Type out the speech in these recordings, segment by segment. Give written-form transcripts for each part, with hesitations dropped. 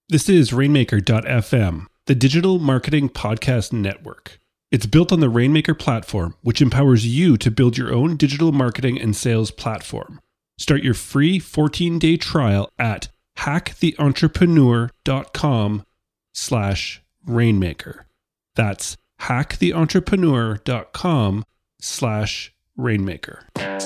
This is Rainmaker.fm, the digital marketing podcast network. It's built on the Rainmaker platform, which empowers you to build your own digital marketing and sales platform. Start your free 14-day trial at hacktheentrepreneur.com/rainmaker. That's hacktheentrepreneur.com/rainmaker.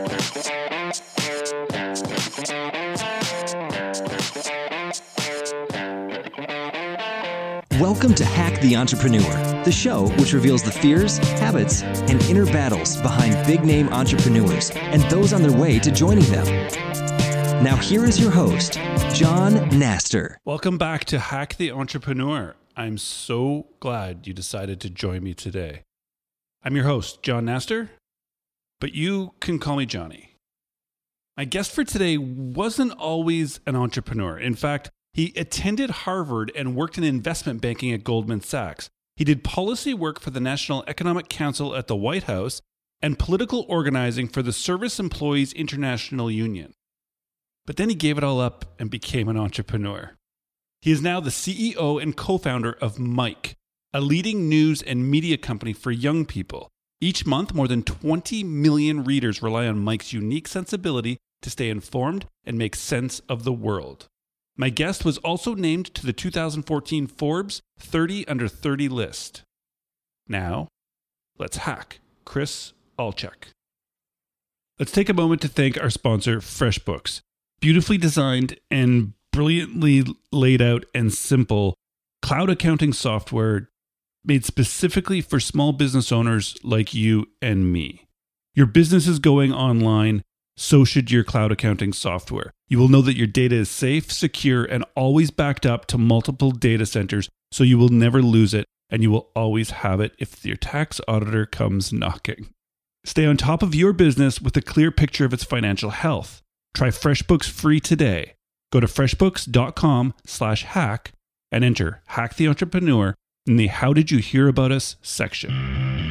Welcome to Hack the Entrepreneur, the show which reveals the fears, habits, and inner battles behind big-name entrepreneurs and those on their way to joining them. Now here is your host, John Naster. Welcome back to Hack the Entrepreneur. I'm so glad you decided to join me today. I'm your host, John Naster, but you can call me Johnny. My guest for today wasn't always an entrepreneur. In fact, he attended Harvard and worked in investment banking at Goldman Sachs. He did policy work for the National Economic Council at the White House and political organizing for the Service Employees International Union. But then he gave it all up and became an entrepreneur. He is now the CEO and co-founder of Mic, a leading news and media company for young people. Each month, more than 20 million readers rely on Mic's unique sensibility to stay informed and make sense of the world. My guest was also named to the 2014 Forbes 30 Under 30 list. Now, let's hack Chris Olczyk. Let's take a moment to thank our sponsor, FreshBooks. Beautifully designed and brilliantly laid out and simple cloud accounting software made specifically for small business owners like you and me. Your business is going online, so should your cloud accounting software. You will know that your data is safe, secure, and always backed up to multiple data centers, so you will never lose it, and you will always have it if your tax auditor comes knocking. Stay on top of your business with a clear picture of its financial health. Try FreshBooks free today. Go to freshbooks.com/hack and enter Hack the Entrepreneur in the How Did You Hear About Us section.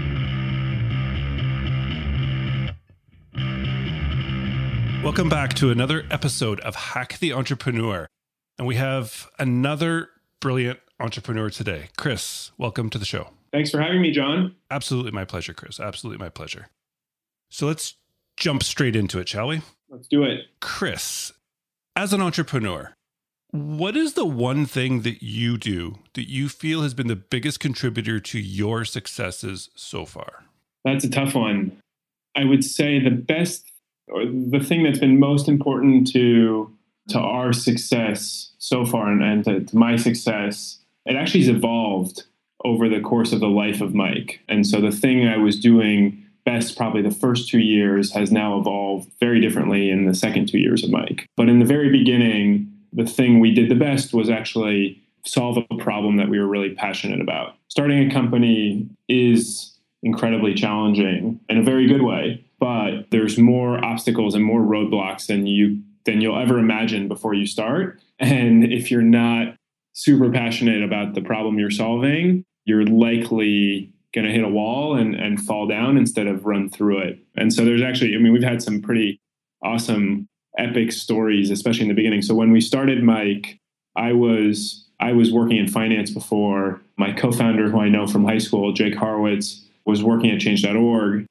Welcome back to another episode of Hack the Entrepreneur. And we have another brilliant entrepreneur today. Chris, welcome to the show. Thanks for having me, John. Absolutely my pleasure, Chris. Absolutely my pleasure. So let's jump straight into it, shall we? Let's do it. Chris, as an entrepreneur, what is the one thing that you do that you feel has been the biggest contributor to your successes so far? That's a tough one. I would say the best, or the thing that's been most important to our success so far and to my success, it actually has evolved over the course of the life of Mic. And so the thing I was doing best probably the first 2 years has now evolved very differently in the second 2 years of Mic. But in the very beginning, the thing we did the best was actually solve a problem that we were really passionate about. Starting a company is incredibly challenging in a very good way, but there's more obstacles and more roadblocks than you'll ever imagine before you start. And if you're not super passionate about the problem you're solving, you're likely going to hit a wall and fall down instead of run through it. And so there's actually, we've had some pretty awesome, epic stories, especially in the beginning. So when we started Mic, I was working in finance before. My co-founder, who I know from high school, Jake Horowitz, was working at change.org.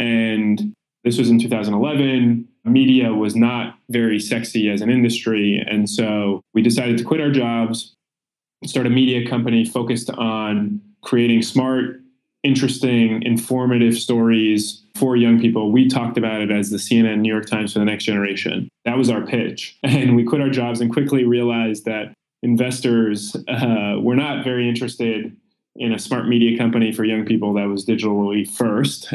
And this was in 2011. Media was not very sexy as an industry. And so we decided to quit our jobs, start a media company focused on creating smart, interesting, informative stories for young people. We talked about it as the CNN New York Times for the next generation. That was our pitch. And we quit our jobs and quickly realized that investors were not very interested in a smart media company for young people that was digitally first.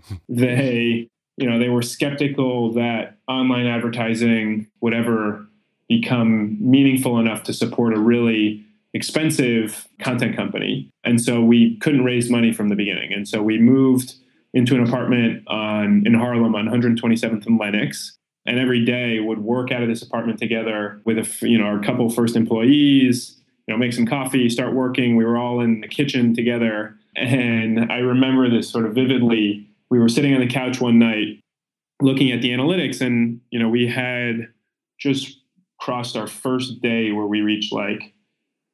They were skeptical that online advertising would ever become meaningful enough to support a really expensive content company. And so we couldn't raise money from the beginning. And so we moved into an apartment in Harlem on 127th and Lenox, and every day would work out of this apartment together with our couple first employees, make some coffee, start working. We were all in the kitchen together. And I remember this sort of vividly. We were sitting on the couch one night looking at the analytics, and, we had just crossed our first day where we reached like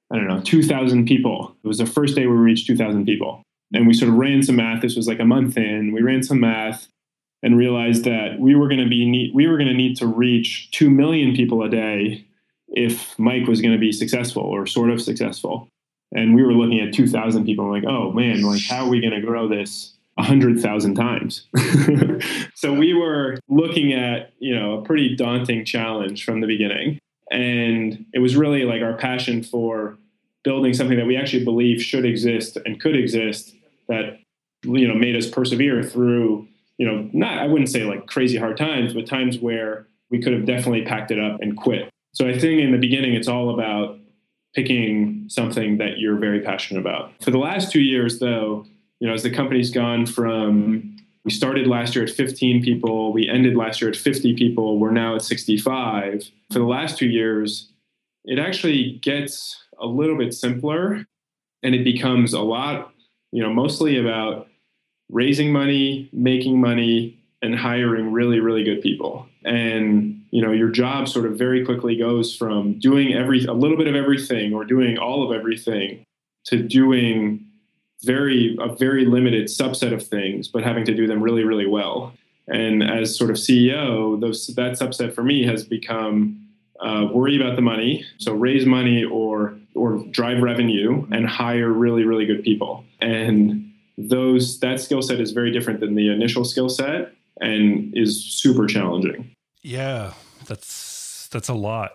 I don't know, 2,000 people. It was the first day we reached 2,000 people. And we sort of ran some math. This was like a month in. We ran some math and realized that we were going to need to reach 2 million people a day if Mike was going to be successful or sort of successful. And we were looking at 2,000 people. We're like, oh man, like how are we going to grow this 100,000 times? So we were looking at, a pretty daunting challenge from the beginning. And it was really like our passion for building something that we actually believe should exist and could exist that, made us persevere through, I wouldn't say like crazy hard times, but times where we could have definitely packed it up and quit. So I think in the beginning, it's all about picking something that you're very passionate about. For the last 2 years, though, as the company's gone from, we started last year at 15 people, we ended last year at 50 people, we're now at 65. For the last 2 years, it actually gets a little bit simpler and it becomes a lot, mostly about raising money, making money, and hiring really, really good people. And, your job sort of very quickly goes from doing a little bit of everything or doing all of everything to doing a very limited subset of things, but having to do them really, really well. And as sort of CEO, that subset for me has become worry about the money. So raise money or drive revenue and hire really, really good people. And that skill set is very different than the initial skill set and is super challenging. Yeah, that's a lot.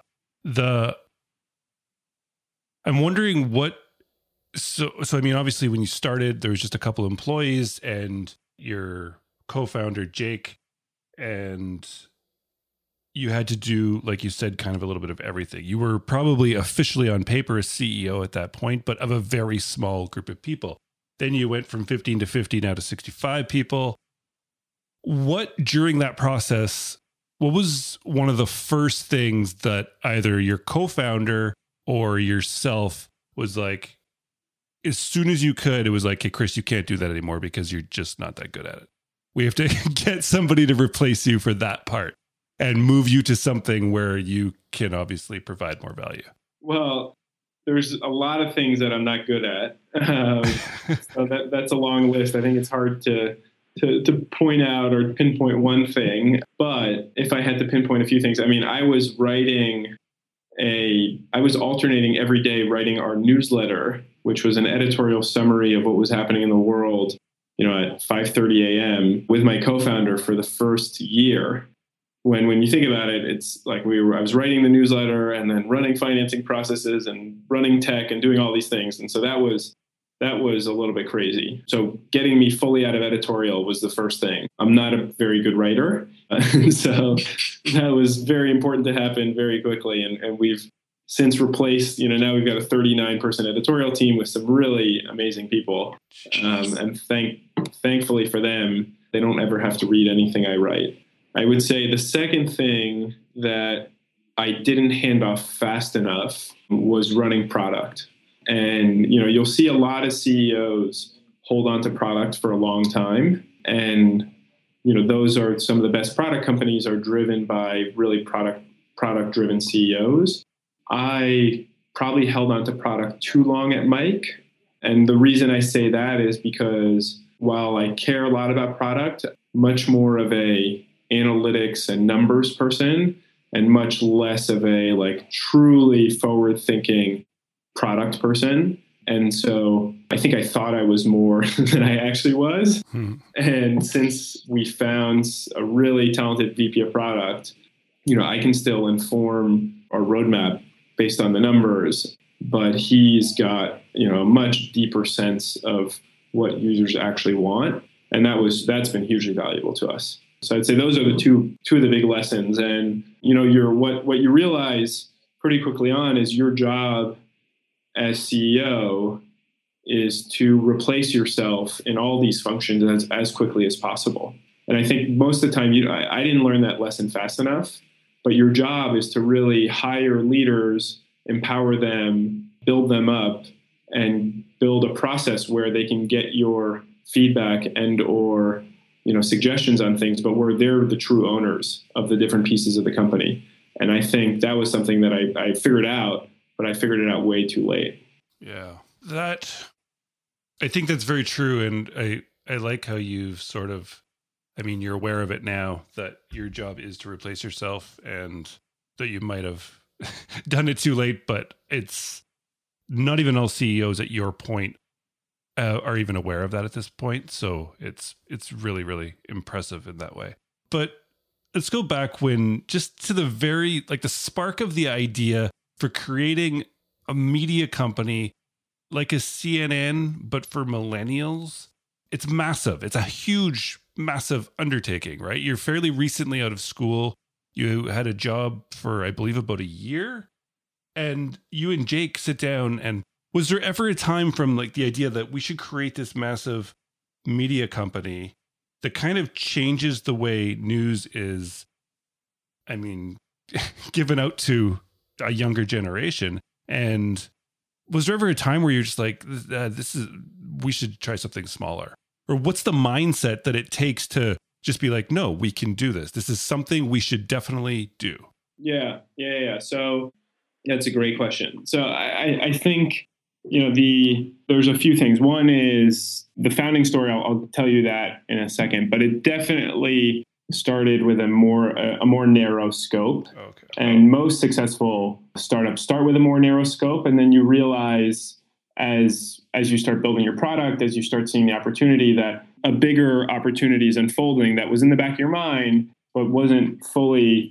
I'm wondering so I mean, obviously when you started, there was just a couple employees and your co-founder, Jake, and you had to do, like you said, kind of a little bit of everything. You were probably officially on paper a CEO at that point, but of a very small group of people. Then you went from 15 to 50, now to 65 people. What, during that process, what was one of the first things that either your co-founder or yourself was like, as soon as you could, it was like, hey, Chris, you can't do that anymore because you're just not that good at it. We have to get somebody to replace you for that part and move you to something where you can obviously provide more value? Well, there's a lot of things that I'm not good at. So that's a long list. I think it's hard to point out or pinpoint one thing. But if I had to pinpoint a few things, I mean, I was alternating every day writing our newsletter, which was an editorial summary of what was happening in the world, at 5:30 a.m. with my co-founder for the first year. When you think about it, it's like I was writing the newsletter and then running financing processes and running tech and doing all these things. And so that was a little bit crazy. So getting me fully out of editorial was the first thing. I'm not a very good writer. So that was very important to happen very quickly. And we've since replaced, now we've got a 39-person editorial team with some really amazing people. And thankfully for them, they don't ever have to read anything I write. I would say the second thing that I didn't hand off fast enough was running product. And, you'll see a lot of CEOs hold on to product for a long time. And, those are some of the best product companies are driven by really product-driven CEOs. I probably held on to product too long at Mike. And the reason I say that is because while I care a lot about product, much more of a analytics and numbers person and much less of a truly forward-thinking product person. And so I think I thought I was more than I actually was. And since we found a really talented VP of product, I can still inform our roadmap based on the numbers, but he's got, a much deeper sense of what users actually want. And that's been hugely valuable to us. So I'd say those are the two of the big lessons. And, what you realize pretty quickly on is your job as CEO is to replace yourself in all these functions as quickly as possible. And I think most of the time, I didn't learn that lesson fast enough, but your job is to really hire leaders, empower them, build them up, and build a process where they can get your feedback and or suggestions on things, but where they're the true owners of the different pieces of the company. And I think that was something that I figured out but I figured it out way too late. Yeah, I think that's very true. And I like how you've sort of, I mean, you're aware of it now that your job is to replace yourself and that you might have done it too late, but it's not even all CEOs at your point are even aware of that at this point. So it's really, really impressive in that way. But let's go back just to the the spark of the idea for creating a media company like a CNN, but for millennials. It's massive. It's a huge, massive undertaking, right? You're fairly recently out of school. You had a job for, I believe, about a year. And you and Jake sit down, and was there ever a time from like the idea that we should create this massive media company that kind of changes the way news is, I mean, given out to a younger generation? And was there ever a time where you're just like, we should try something smaller? Or what's the mindset that it takes to just be like, no, we can do this. This is something we should definitely do. Yeah. So that's a great question. So I think, there's a few things. One is the founding story. I'll tell you that in a second, but it definitely started with a more narrow scope. Okay. And most successful startups start with a more narrow scope, and then you realize as you start building your product, as you start seeing the opportunity, that a bigger opportunity is unfolding that was in the back of your mind, but wasn't fully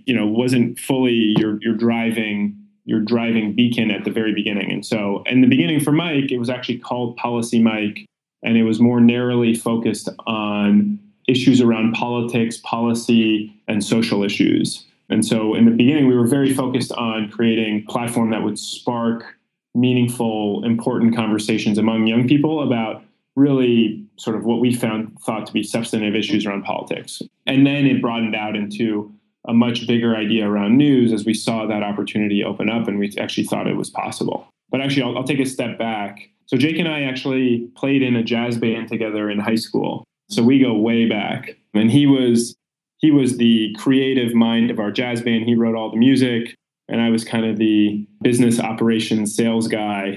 your driving beacon at the very beginning. And so in the beginning for Mike, it was actually called Policy Mike, and it was more narrowly focused on issues around politics, policy, and social issues. And so in the beginning, we were very focused on creating a platform that would spark meaningful, important conversations among young people about really sort of what we thought to be substantive issues around politics. And then it broadened out into a much bigger idea around news as we saw that opportunity open up, and we actually thought it was possible. But actually, I'll take a step back. So Jake and I actually played in a jazz band together in high school. So we go way back. And he was the creative mind of our jazz band. He wrote all the music, and I was kind of the business operations sales guy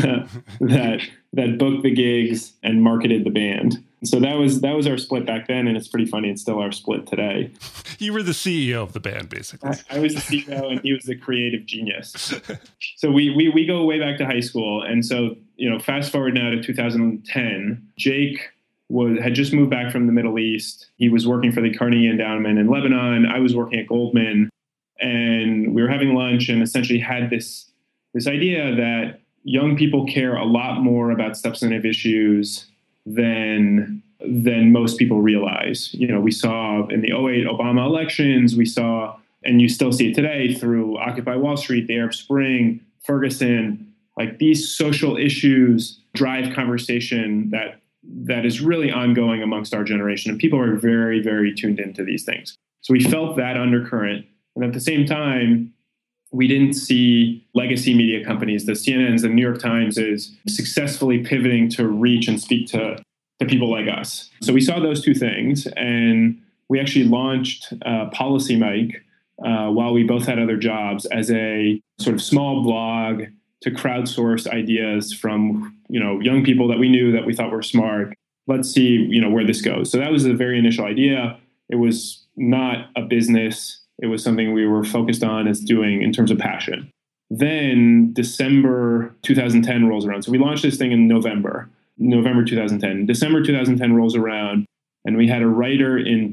that booked the gigs and marketed the band. So that was our split back then, and it's pretty funny. It's still our split today. You were the CEO of the band, basically. I was the CEO, and he was the creative genius. So we go way back to high school, and so fast forward now to 2010. Jake had just moved back from the Middle East. He was working for the Carnegie Endowment in Lebanon. I was working at Goldman, and we were having lunch, and essentially had this idea that young people care a lot more about substantive issues than most people realize. We saw in the 2008 Obama elections, we saw, and you still see it today through Occupy Wall Street, the Arab Spring, Ferguson, like these social issues drive conversation that is really ongoing amongst our generation. And people are very, very tuned into these things. So we felt that undercurrent. And at the same time, we didn't see legacy media companies, the CNNs, the New York Times, is successfully pivoting to reach and speak to people like us. So we saw those two things, and we actually launched Policy Mike while we both had other jobs as a sort of small blog to crowdsource ideas from young people that we knew that we thought were smart. Let's see where this goes. So that was the very initial idea. It was not a business. It was something we were focused on as doing in terms of passion. Then December 2010 rolls around. So we launched this thing in November 2010. December 2010 rolls around, and we had a writer in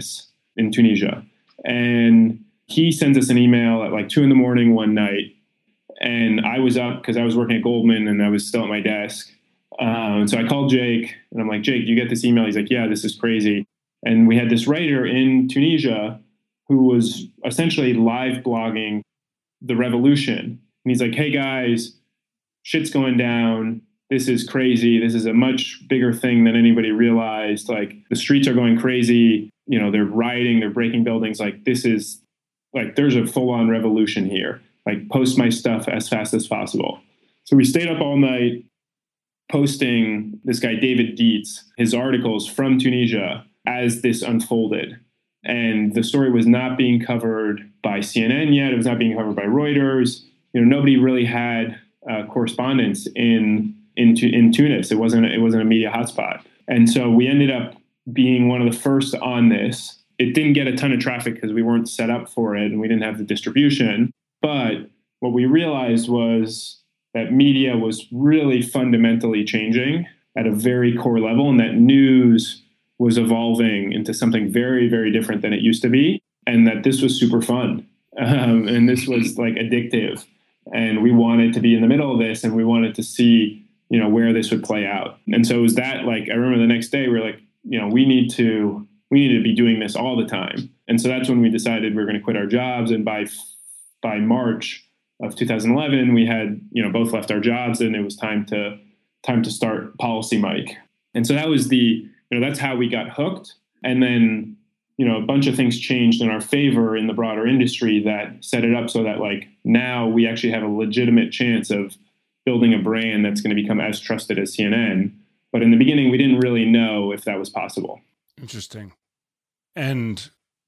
Tunisia. And he sends us an email at like 2 a.m. one night. And I was up because I was working at Goldman and I was still at my desk. So I called Jake, and I'm like, Jake, you get this email? He's like, yeah, this is crazy. And we had this writer in Tunisia who was essentially live blogging the revolution. And he's like, hey guys, shit's going down. This is crazy. This is a much bigger thing than anybody realized. Like, the streets are going crazy. They're rioting, they're breaking buildings. Like, this is like, there's a full on revolution here. Like, post my stuff as fast as possible. So we stayed up all night posting this guy, David Dietz, his articles from Tunisia as this unfolded. And the story was not being covered by CNN yet. It was not being covered by Reuters. nobody really had correspondence in Tunis. It wasn't a media hotspot. And so we ended up being one of the first on this. It didn't get a ton of traffic because we weren't set up for it and we didn't have the distribution. But what we realized was that media was really fundamentally changing at a very core level, and that news was evolving into something very, very different than it used to be, and that this was super fun. And this was like addictive. And we wanted to be in the middle of this, and we wanted to see, where this would play out. And so it was that, like, I remember the next day we were like, we need to be doing this all the time. And so that's when we decided we were going to quit our jobs. And by March of 2011, we had, both left our jobs, and it was time to start Policy Mike. And so that was that's how we got hooked. And then, a bunch of things changed in our favor in the broader industry that set it up so that, like, now we actually have a legitimate chance of building a brand that's going to become as trusted as CNN. But in the beginning, we didn't really know if that was possible. Interesting. And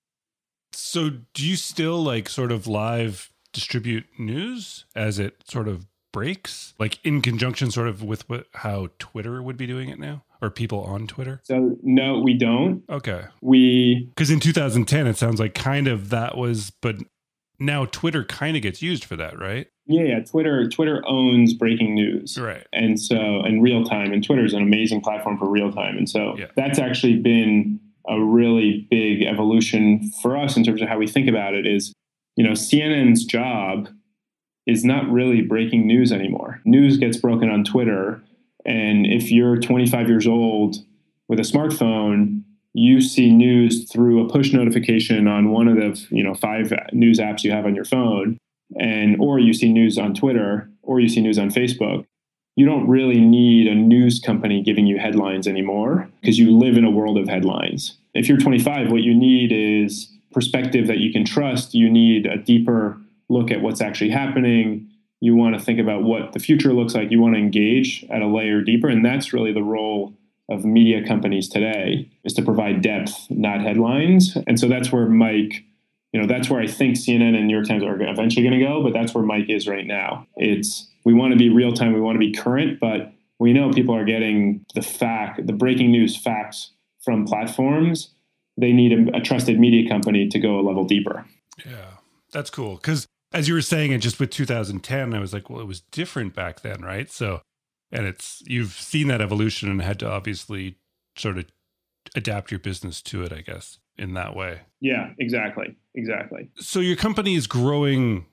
so do you still, like, sort of live distribute news as it sort of breaks, like in conjunction sort of with how Twitter would be doing it now, or people on Twitter? So no, we don't. Okay. Because in 2010, it sounds like kind of that was, but now Twitter kind of gets used for that, right? Yeah. Twitter owns breaking news. Right. And real time, and Twitter is an amazing platform for real time. And so that's actually been a really big evolution for us in terms of how we think about it is, CNN's job is not really breaking news anymore. News gets broken on Twitter. And if you're 25 years old with a smartphone, you see news through a push notification on one of the 5 news apps you have on your phone, or you see news on Twitter, or you see news on Facebook. You don't really need a news company giving you headlines anymore because you live in a world of headlines. If you're 25, what you need is perspective that you can trust. You need a deeper look at what's actually happening. You want to think about what the future looks like. You want to engage at a layer deeper. And that's really the role of media companies today, is to provide depth, not headlines. And so that's where Mike, that's where I think CNN and New York Times are eventually going to go, but that's where Mike is right now. We want to be real time. We want to be current, but we know people are getting the breaking news facts from platforms. They need a trusted media company to go a level deeper. Yeah, that's cool. Because as you were saying it just with 2010, I was like, well, it was different back then, right? So, and you've seen that evolution and had to obviously sort of adapt your business to it, I guess, in that way. Yeah, exactly. So your company is growing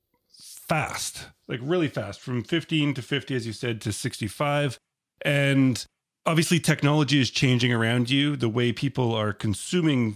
fast, like really fast, from 15 to 50, as you said, to 65. And obviously technology is changing around you. The way people are consuming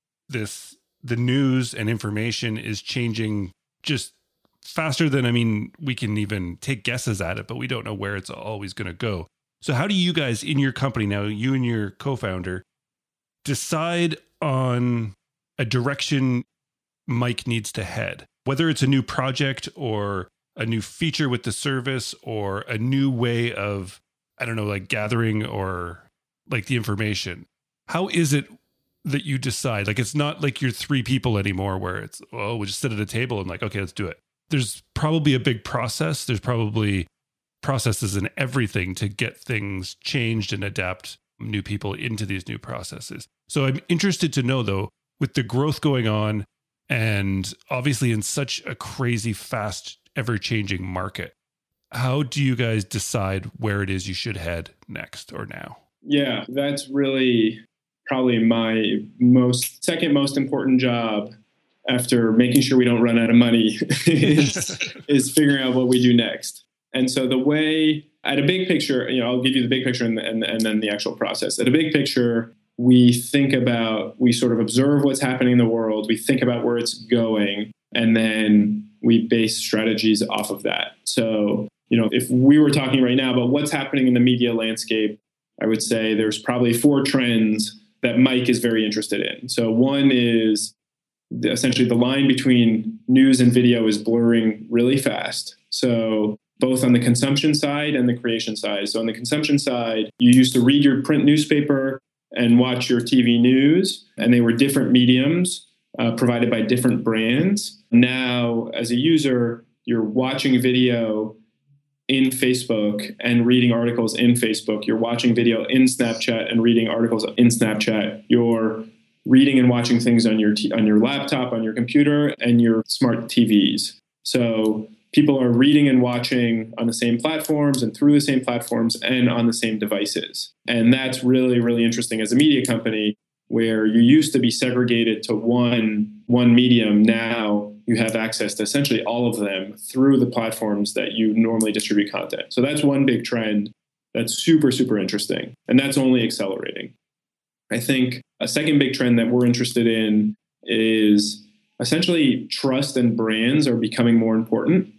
the news and information is changing just faster than, we can even take guesses at it, but we don't know where it's always going to go. So how do you guys in your company now, you and your co-founder, decide on a direction Mike needs to head? Whether it's a new project or a new feature with the service or a new way of, like gathering or like the information. How is it that you decide? Like, it's not like you're 3 people anymore where it's, we'll just sit at a table and like, okay, let's do it. There's probably a big process. There's probably processes and everything to get things changed and adapt new people into these new processes. So I'm interested to know, though, with the growth going on and obviously in such a crazy, fast, ever-changing market, how do you guys decide where it is you should head next or now? Yeah, that's really probably my second most important job after making sure we don't run out of money is figuring out what we do next. And so the way, at a big picture, I'll give you the big picture and then the actual process. At a big picture, we sort of observe what's happening in the world. We think about where it's going, and then we base strategies off of that. So, if we were talking right now about what's happening in the media landscape, I would say there's probably 4 trends that Mike is very interested in. So one is essentially the line between news and video is blurring really fast. So both on the consumption side and the creation side. So on the consumption side, you used to read your print newspaper and watch your TV news, and they were different mediums provided by different brands. Now, as a user, you're watching video in Facebook and reading articles in Facebook. You're watching video in Snapchat and reading articles in Snapchat. You're reading and watching things on your laptop, on your computer, and your smart TVs. So people are reading and watching on the same platforms and through the same platforms and on the same devices. And that's really, really interesting as a media company, where you used to be segregated to one medium. Now you have access to essentially all of them through the platforms that you normally distribute content. So that's one big trend that's super, super interesting. And that's only accelerating. I think a second big trend that we're interested in is essentially trust and brands are becoming more important.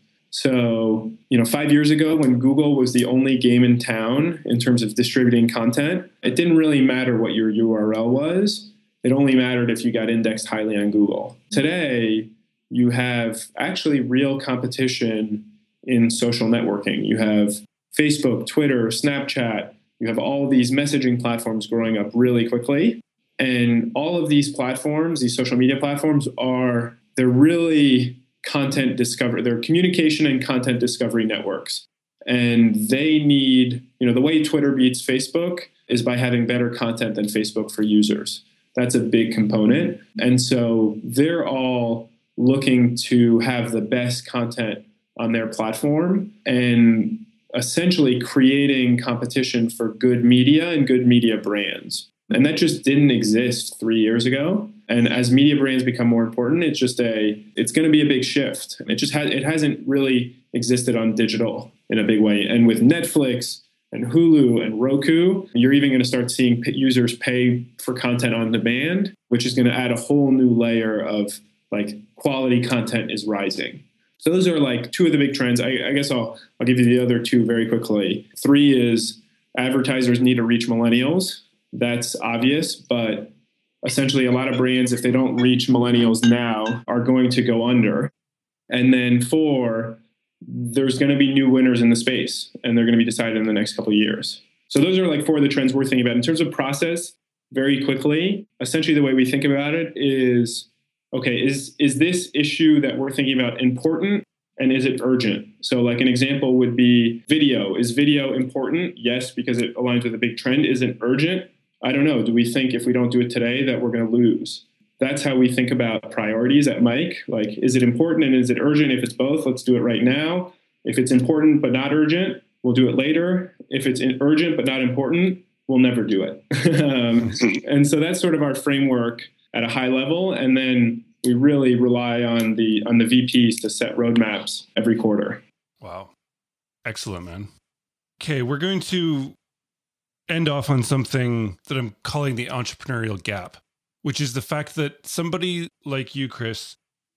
So, 5 years ago when Google was the only game in town in terms of distributing content, it didn't really matter what your URL was. It only mattered if you got indexed highly on Google. Today, you have actually real competition in social networking. You have Facebook, Twitter, Snapchat. You have all of these messaging platforms growing up really quickly. And all of these platforms, these social media platforms, they're really content discovery. They're communication and content discovery networks. And they need, the way Twitter beats Facebook is by having better content than Facebook for users. That's a big component. And so they're all looking to have the best content on their platform and essentially creating competition for good media and good media brands. And that just didn't exist 3 years ago. And as media brands become more important, it's going to be a big shift. It hasn't really existed on digital in a big way. And with Netflix and Hulu and Roku, you're even going to start seeing users pay for content on demand, which is going to add a whole new layer of quality content is rising. So those are two of the big trends. I guess I'll give you the other two very quickly. 3 is advertisers need to reach millennials. That's obvious, but essentially a lot of brands, if they don't reach millennials now, are going to go under. And then 4, there's going to be new winners in the space, and they're going to be decided in the next couple of years. So those are 4 of the trends we're thinking about. In terms of process, very quickly, essentially the way we think about it is, okay, is this issue that we're thinking about important, and is it urgent? So an example would be video. Is video important? Yes, because it aligns with a big trend. Is it urgent? I don't know. Do we think if we don't do it today that we're going to lose? That's how we think about priorities at Mike. Is it important and is it urgent? If it's both, let's do it right now. If it's important but not urgent, we'll do it later. If it's urgent but not important, we'll never do it. And so that's sort of our framework at a high level. And then we really rely on the VPs to set roadmaps every quarter. Wow. Excellent, man. Okay, we're going to end off on something that I'm calling the entrepreneurial gap, which is the fact that somebody like you, Chris,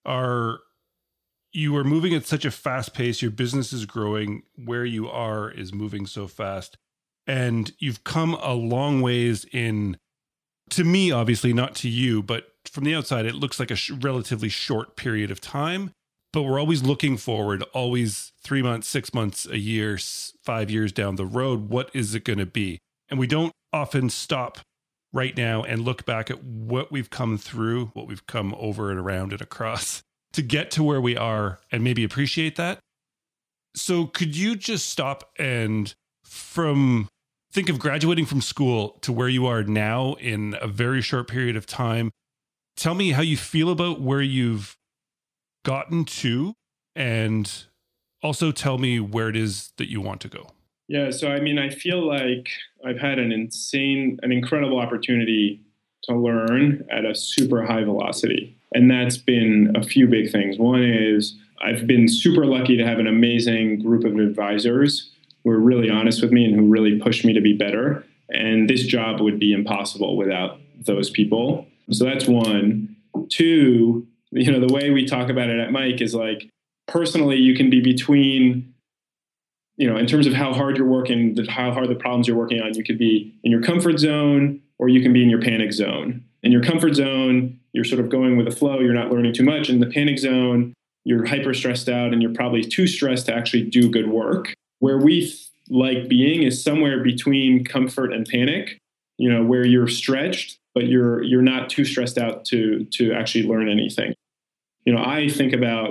you are moving at such a fast pace. Your business is growing. Where you are is moving so fast. And you've come a long ways to me, obviously, not to you, but from the outside, it looks like a relatively short period of time. But we're always looking forward, always 3 months, 6 months, a year, 5 years down the road. What is it going to be? And we don't often stop right now and look back at what we've come through, what we've come over and around and across to get to where we are and maybe appreciate that. So could you just stop and think of graduating from school to where you are now in a very short period of time? Tell me how you feel about where you've gotten to, and also tell me where it is that you want to go. Yeah, so I feel like I've had an incredible opportunity to learn at a super high velocity. And that's been a few big things. One is I've been super lucky to have an amazing group of advisors who are really honest with me and who really push me to be better. And this job would be impossible without those people. So that's 1. 2, the way we talk about it at Mike is personally, you can be between, in terms of how hard you're working, how hard the problems you're working on, you could be in your comfort zone or you can be in your panic zone. In your comfort zone, you're sort of going with the flow. You're not learning too much. In the panic zone, you're hyper stressed out and you're probably too stressed to actually do good work. Where we like being is somewhere between comfort and panic, where you're stretched, but you're not too stressed out to actually learn anything. I think about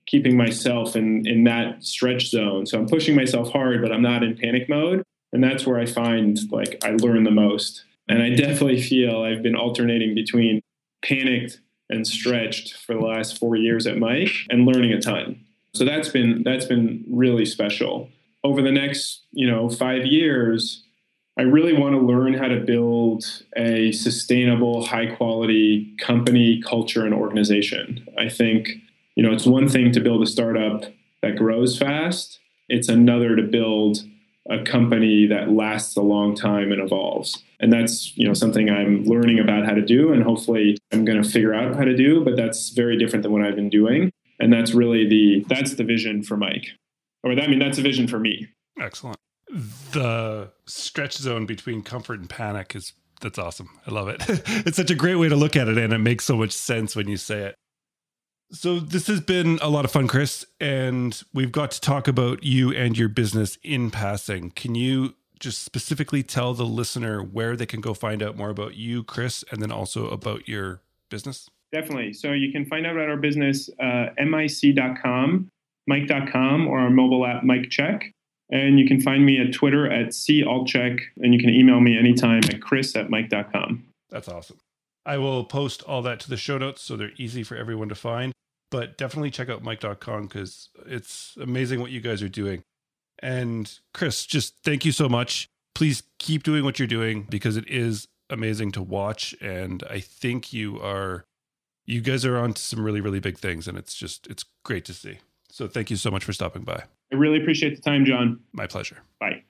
keeping myself in that stretch zone. So I'm pushing myself hard, but I'm not in panic mode. And that's where I find like I learn the most. And I definitely feel I've been alternating between panicked and stretched for the last 4 years at Mic and learning a ton. So that's been really special. Over the next, 5 years, I really want to learn how to build a sustainable, high quality company, culture, and organization. I think, it's one thing to build a startup that grows fast. It's another to build a company that lasts a long time and evolves. And that's, something I'm learning about how to do, and hopefully I'm going to figure out how to do, but that's very different than what I've been doing. And that's really that's the vision for Mic. That's a vision for me. Excellent. The stretch zone between comfort and panic that's awesome. I love it. It's such a great way to look at it, and it makes so much sense when you say it. So this has been a lot of fun, Chris, and we've got to talk about you and your business in passing. Can you just specifically tell the listener where they can go find out more about you, Chris, and then also about your business? Definitely. So you can find out about our business, mic.com, mic.com, or our mobile app, Mic Check. And you can find me at Twitter at @CAltCheck, and you can email me anytime at chris@mic.com. That's awesome. I will post all that to the show notes so they're easy for everyone to find. But definitely check out mic.com because it's amazing what you guys are doing. And Chris, just thank you so much. Please keep doing what you're doing because it is amazing to watch. And I think you guys are on to some really, really big things. And it's great to see. So thank you so much for stopping by. I really appreciate the time, John. My pleasure. Bye.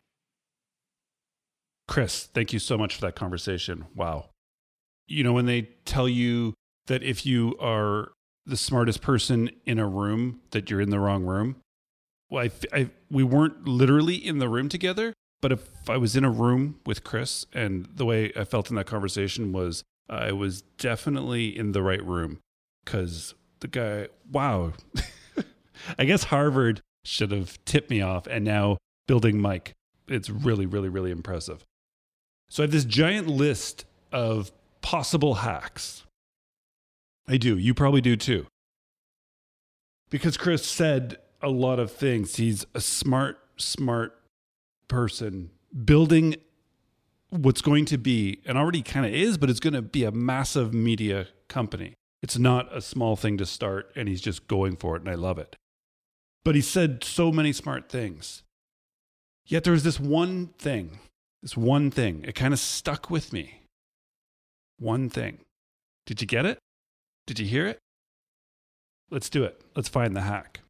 Chris, thank you so much for that conversation. Wow. When they tell you that if you are the smartest person in a room, that you're in the wrong room. Well, we weren't literally in the room together, but if I was in a room with Chris, and the way I felt in that conversation was I was definitely in the right room because the guy, wow. I guess Harvard should have tipped me off, and now building Mic, it's really, really, really impressive. So I have this giant list of possible hacks. I do. You probably do too. Because Chris said a lot of things. He's a smart person building what's going to be, and already kind of is, but it's going to be a massive media company. It's not a small thing to start, and he's just going for it, and I love it. But he said so many smart things. Yet there was this one thing. It kind of stuck with me. One thing. Did you get it? Did you hear it? Let's do it. Let's find the hack.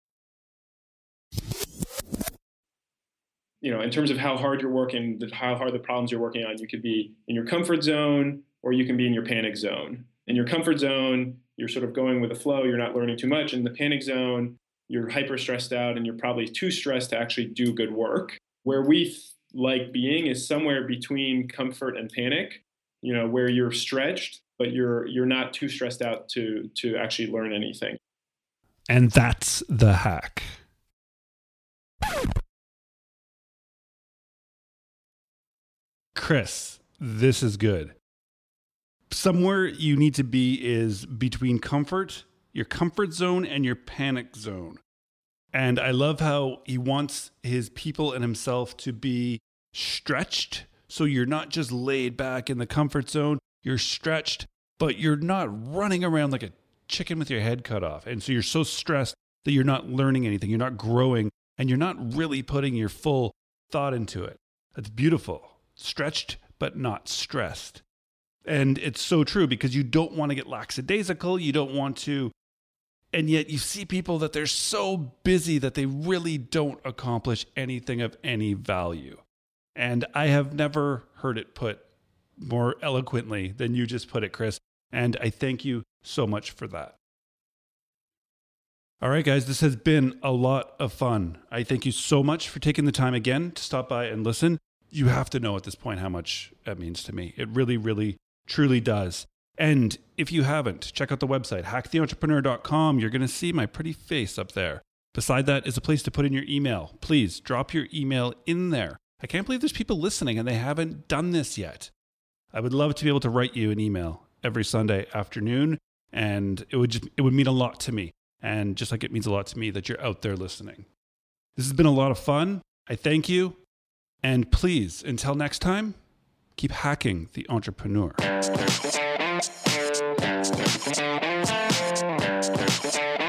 In terms of how hard you're working, how hard the problems you're working on, you could be in your comfort zone or you can be in your panic zone. In your comfort zone, you're sort of going with the flow. You're not learning too much. In the panic zone, you're hyper stressed out and you're probably too stressed to actually do good work. Where we like being is somewhere between comfort and panic, where you're stretched, but you're not too stressed out to actually learn anything. And that's the hack. Chris, this is good. Somewhere you need to be is between your comfort zone and your panic zone. And I love how he wants his people and himself to be stretched. So you're not just laid back in the comfort zone, you're stretched, but you're not running around like a chicken with your head cut off. And so you're so stressed that you're not learning anything, you're not growing, and you're not really putting your full thought into it. That's beautiful. Stretched, but not stressed. And it's so true because you don't want to get lackadaisical. You don't want to. And yet you see people that they're so busy that they really don't accomplish anything of any value. And I have never heard it put more eloquently than you just put it, Chris. And I thank you so much for that. All right, guys, this has been a lot of fun. I thank you so much for taking the time again to stop by and listen. You have to know at this point how much that means to me. It really, really, truly does. And if you haven't, check out the website, hacktheentrepreneur.com. You're going to see my pretty face up there. Beside that is a place to put in your email. Please drop your email in there. I can't believe there's people listening and they haven't done this yet. I would love to be able to write you an email every Sunday afternoon, and it would mean a lot to me. And just like it means a lot to me that you're out there listening. This has been a lot of fun. I thank you. And please, until next time, keep hacking the entrepreneur.